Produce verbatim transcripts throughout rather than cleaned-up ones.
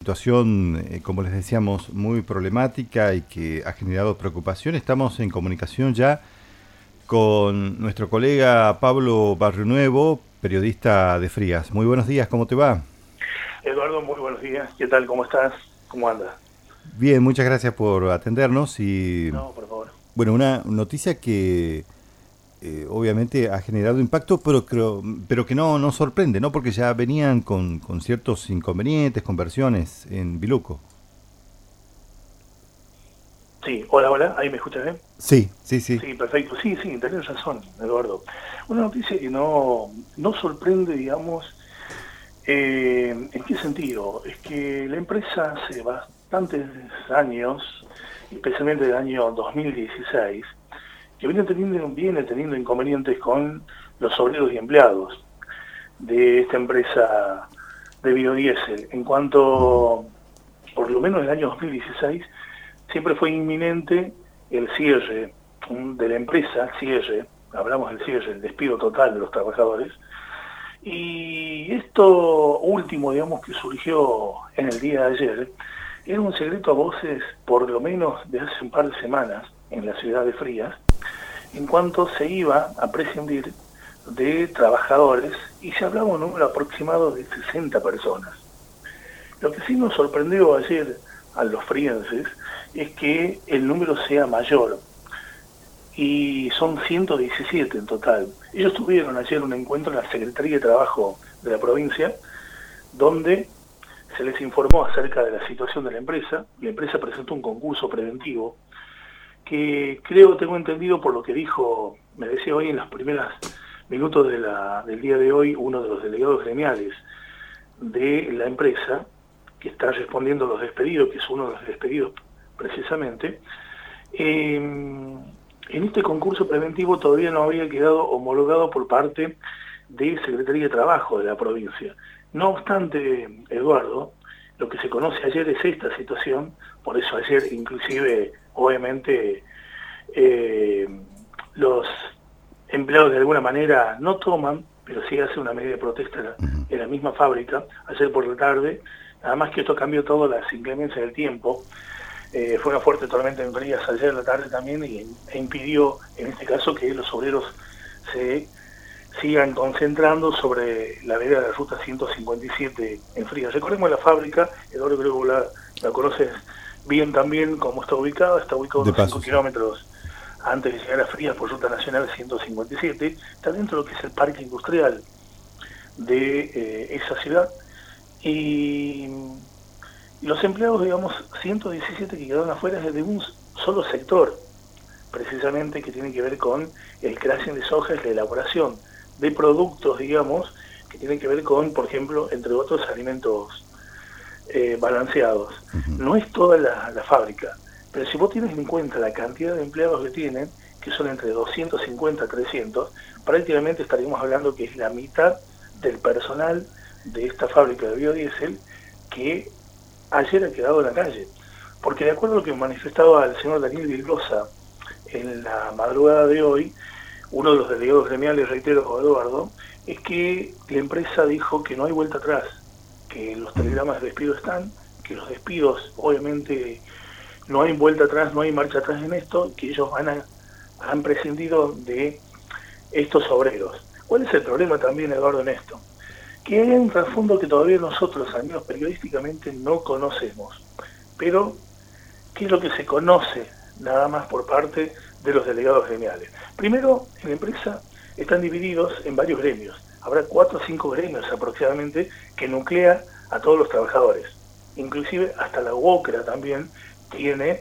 Situación, eh, como les decíamos, muy problemática y que ha generado preocupación. Estamos en comunicación ya con nuestro colega Pablo Barrionuevo, periodista de Frías. Muy buenos días, ¿cómo te va? Eduardo, muy buenos días. ¿Qué tal? ¿Cómo estás? ¿Cómo andas? Bien, muchas gracias por atendernos y, No, por favor. bueno, una noticia que eh, obviamente ha generado impacto, pero creo, pero que no, no sorprende, ¿no? Porque ya venían con, con ciertos inconvenientes, conversiones en Biluco. Sí, hola, hola. ¿Ahí me escuchas bien? Sí, sí, sí. Sí, perfecto. Sí, sí, tenés razón, Eduardo. Una noticia que no, no sorprende, digamos, eh, ¿en qué sentido? Es que la empresa hace bastantes años, especialmente del año dos mil dieciséis, que viene teniendo, viene teniendo inconvenientes con los obreros y empleados de esta empresa de biodiesel. En Ujú. cuanto, por lo menos en el año dos mil dieciséis, siempre fue inminente el cierre de la empresa, cierre, hablamos del cierre, el despido total de los trabajadores, y esto último, digamos, que surgió en el día de ayer, era un secreto a voces, por lo menos de hace un par de semanas, en la ciudad de Frías, en cuanto se iba a prescindir de trabajadores, y se hablaba un número aproximado de sesenta personas. Lo que sí nos sorprendió ayer a los frienses es que el número sea mayor, y son ciento diecisiete en total. Ellos tuvieron ayer un encuentro en la Secretaría de Trabajo de la provincia, donde se les informó acerca de la situación de la empresa. La empresa presentó un concurso preventivo, que creo, tengo entendido por lo que dijo, me decía hoy en los primeros minutos de la, del día de hoy, uno de los delegados gremiales de la empresa, que está respondiendo a los despedidos, que es uno de los despedidos precisamente. Eh, en este concurso preventivo todavía no había quedado homologado por parte de Secretaría de Trabajo de la provincia. No obstante, Eduardo, lo que se conoce ayer es esta situación, por eso ayer inclusive, obviamente, eh, los empleados de alguna manera no toman, pero sí hacen una medida de protesta en la, Ujú. en la misma fábrica, ayer por la tarde. Además que esto cambió todo las inclemencias del tiempo. Eh, fue una fuerte tormenta en Frías ayer en la tarde también, y, e impidió en este caso que los obreros se sigan concentrando sobre la vereda de la ruta ciento cincuenta y siete en Frías. Recordemos la fábrica, Eduardo, creo que la, la conoces bien también cómo está ubicada, está ubicada De unos cinco paso, sí. kilómetros antes de llegar a Frías por ruta nacional ciento cincuenta y siete, está dentro de lo que es el parque industrial de eh, esa ciudad, y los empleados, digamos, ciento diecisiete que quedaron afuera es de un solo sector, precisamente que tiene que ver con el crashing de soja, es la elaboración de productos, digamos, que tienen que ver con, por ejemplo, entre otros, alimentos eh, balanceados. Ujú. No es toda la, la fábrica, pero si vos tienes en cuenta la cantidad de empleados que tienen, que son entre doscientos cincuenta a trescientos, prácticamente estaríamos hablando que es la mitad del personal de esta fábrica de biodiesel que ayer ha quedado en la calle. Porque de acuerdo a lo que manifestaba el señor Daniel Vildosa en la madrugada de hoy, uno de los delegados gremiales, reitero, Eduardo, es que la empresa dijo que no hay vuelta atrás, que los Ujú. telegramas de despido están, que los despidos, obviamente, no hay vuelta atrás, no hay marcha atrás en esto, que ellos van a, han prescindido de estos obreros. ¿Cuál es el problema también, Eduardo, en esto? Que hay un trasfondo que todavía nosotros, al menos periodísticamente, no conocemos. Pero, ¿qué es lo que se conoce nada más por parte de los delegados gremiales? Primero, en la empresa están divididos en varios gremios. Habrá cuatro o cinco gremios aproximadamente que nuclean a todos los trabajadores. Inclusive hasta la UOCRA también tiene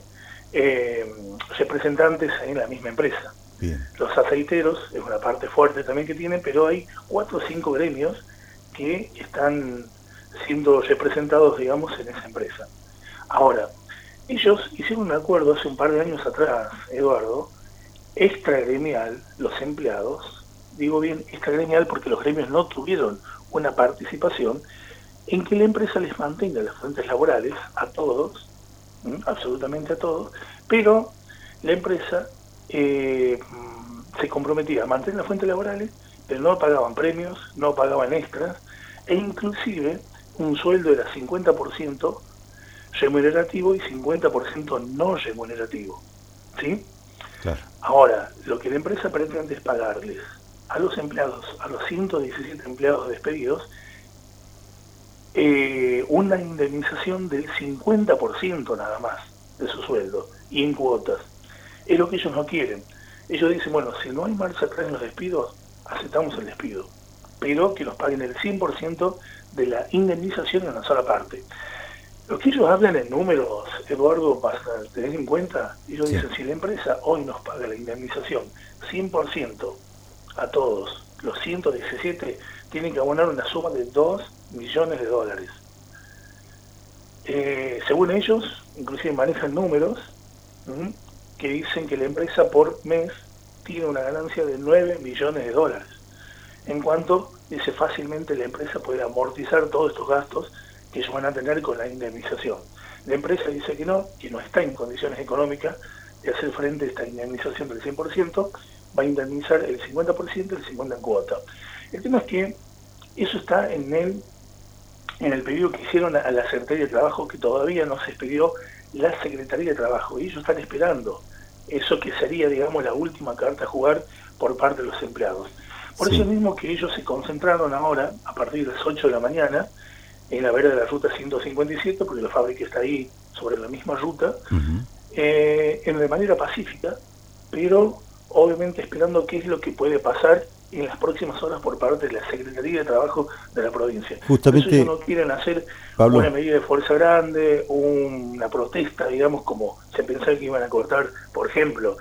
eh, representantes en la misma empresa. Bien. Los aceiteros es una parte fuerte también que tienen, pero hay cuatro o cinco gremios que están siendo representados, digamos, en esa empresa. Ahora, ellos hicieron un acuerdo hace un par de años atrás, Eduardo, extragremial, los empleados, digo bien extragremial porque los gremios no tuvieron una participación, en que la empresa les mantenga las fuentes laborales a todos, ¿m? absolutamente a todos, pero la empresa eh, se comprometía a mantener las fuentes laborales, pero no pagaban premios, no pagaban extras, e inclusive un sueldo era cincuenta por ciento remunerativo y cincuenta por ciento no remunerativo. ¿Sí? Claro. Ahora, lo que la empresa pretende es pagarles a los empleados, a los ciento diecisiete empleados despedidos, eh, una indemnización del cincuenta por ciento nada más de su sueldo y en cuotas. Es lo que ellos no quieren. Ellos dicen, bueno, si no hay marcha atrás en los despidos, aceptamos el despido, pero que nos paguen el cien por ciento de la indemnización en una sola parte. Lo que ellos hablan en números, Eduardo, para tener en cuenta, ellos sí. dicen, si la empresa hoy nos paga la indemnización cien por ciento a todos, los ciento diecisiete tienen que abonar una suma de dos millones de dólares. Eh, según ellos, inclusive manejan números ¿m? que dicen que la empresa por mes tiene una ganancia de nueve millones de dólares. En cuanto, dice, fácilmente la empresa puede amortizar todos estos gastos que ellos van a tener con la indemnización. La empresa dice que no, que no está en condiciones económicas de hacer frente a esta indemnización del cien por ciento, va a indemnizar el cincuenta por ciento y el cincuenta por ciento en cuota. El tema es que eso está en el, en el pedido que hicieron a la Secretaría de Trabajo, que todavía no se expidió la Secretaría de Trabajo, y ellos están esperando eso que sería, digamos, la última carta a jugar por parte de los empleados. Por sí. eso mismo que ellos se concentraron ahora, a partir de las ocho de la mañana, en la vera de la ruta ciento cincuenta y siete, porque la fábrica está ahí sobre la misma ruta, uh-huh. eh, en de manera pacífica, pero obviamente esperando qué es lo que puede pasar en las próximas horas por parte de la Secretaría de Trabajo de la provincia. Justamente, Por eso ellos no quieren hacer Pablo. una medida de fuerza grande, una protesta, digamos, como se pensaba que iban a cortar, por ejemplo,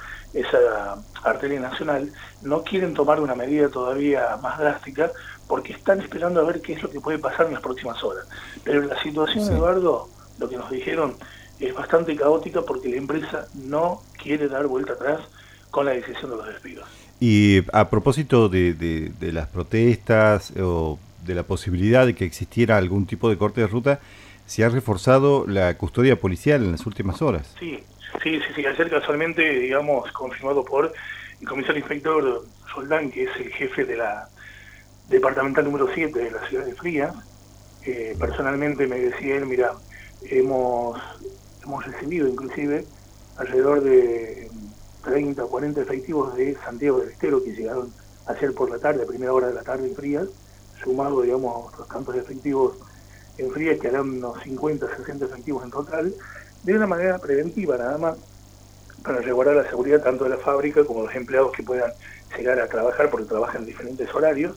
esa arteria nacional. No quieren tomar una medida todavía más drástica porque están esperando a ver qué es lo que puede pasar en las próximas horas. Pero la situación, sí. Eduardo, lo que nos dijeron, es bastante caótica porque la empresa no quiere dar vuelta atrás con la decisión de los despidos. Y a propósito de, de, de las protestas o de la posibilidad de que existiera algún tipo de corte de ruta, se ha reforzado la custodia policial en las últimas horas. Sí, sí, sí, sí. Ayer casualmente, digamos, confirmado por el comisario inspector Soldán, que es el jefe de la departamental número siete de la ciudad de Frías, eh, personalmente me decía él, mira, hemos, hemos recibido inclusive alrededor de treinta o cuarenta efectivos de Santiago del Estero que llegaron ayer por la tarde, a primera hora de la tarde en Frías, sumado, digamos, a otros tantos efectivos en Frías, que harán unos cincuenta, sesenta efectivos en total, de una manera preventiva nada más, para resguardar la seguridad tanto de la fábrica como de los empleados que puedan llegar a trabajar, porque trabajan en diferentes horarios,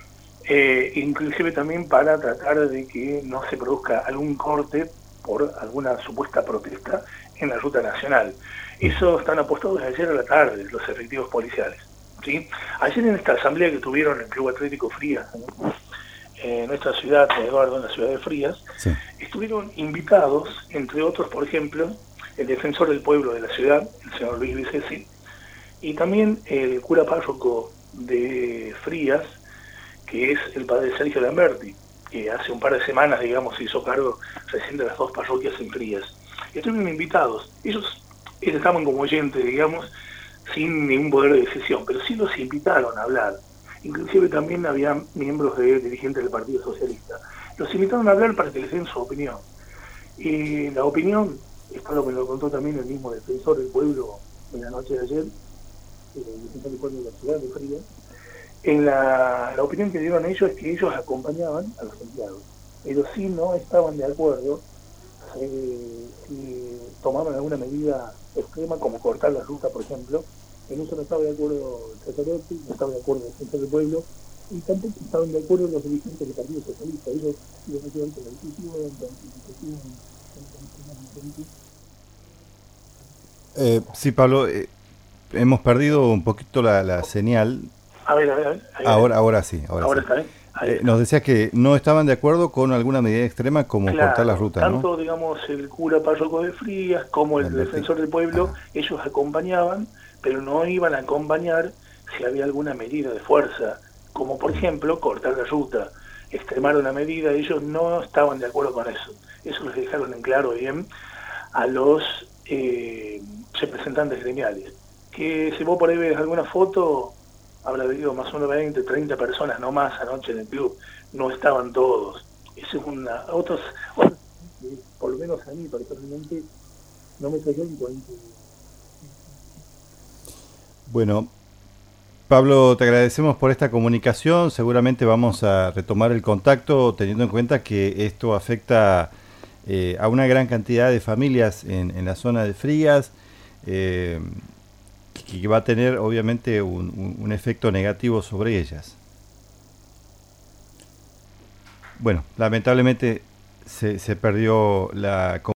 eh, inclusive también para tratar de que no se produzca algún corte por alguna supuesta protesta en la ruta nacional. Eso están apostados desde ayer a la tarde, los efectivos policiales, ¿sí? Ayer en esta asamblea que tuvieron en el Club Atlético Frías, en nuestra ciudad, Eduardo, en la ciudad de Frías, sí. estuvieron invitados, entre otros, por ejemplo, el defensor del pueblo de la ciudad, el señor Luis Vicesi, y también el cura párroco de Frías, que es el padre Sergio Lamberti, que hace un par de semanas, digamos, se hizo cargo recién de las dos parroquias en Frías. Estuvieron invitados. Ellos, ellos estaban como oyentes, digamos, sin ningún poder de decisión, pero sí los invitaron a hablar. Inclusive también había miembros de dirigentes del Partido Socialista. Los invitaron a hablar para que les den su opinión. Y la opinión, esto me lo contó también el mismo defensor del pueblo en la noche de ayer, el defensor del pueblo de la ciudad de Frías. En la, la opinión que dieron ellos es que ellos acompañaban a los empleados. Ellos sí no estaban de acuerdo eh, si tomaban alguna medida extrema, como cortar la ruta, por ejemplo. En eso no estaba de acuerdo el sacerdote, no estaba de acuerdo el defensor del pueblo, y tampoco estaban de acuerdo los dirigentes del Partido Socialista. Ellos iban a quedar con la discusión, con la discusión, eh, Sí, Pablo, eh, hemos perdido un poquito la, la señal. A ver, a ver, a ver. Ahora, ahora sí. Ahora, ahora sí. está bien. Eh, nos decías que no estaban de acuerdo con alguna medida extrema como claro, cortar la ruta, tanto, ¿no? digamos, el cura párroco de Frías como el Lamberti. defensor del pueblo, ah. ellos acompañaban, pero no iban a acompañar si había alguna medida de fuerza, como por ejemplo cortar la ruta, extremar una medida. Ellos no estaban de acuerdo con eso. Eso les dejaron en claro bien a los eh, representantes gremiales. Que si vos por ahí ves alguna foto, habrá habido más o menos veinte, treinta personas, no más, anoche en el club. No estaban todos. Eso es una... Otros, otros que por lo menos a mí personalmente no me cayó en cuanto. Bueno, Pablo, te agradecemos por esta comunicación. Seguramente vamos a retomar el contacto teniendo en cuenta que esto afecta eh, a una gran cantidad de familias en, en la zona de Frías, eh, que, que va a tener obviamente un, un, un efecto negativo sobre ellas. Bueno, lamentablemente se, se perdió la